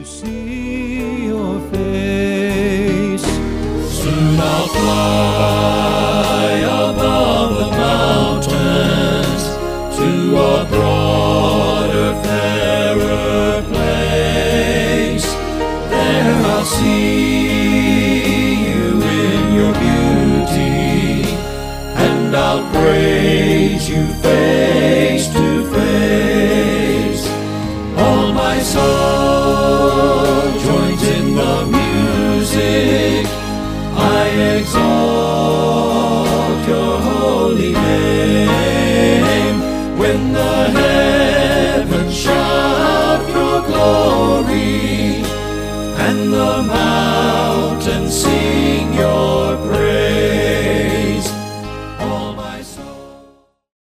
see your face. Soon I'll fly above the mountains to a broader, fairer place. There I'll see you in your beauty, and I'll praise you face to face. All my soul joins in the music, I exalt your holy name. When the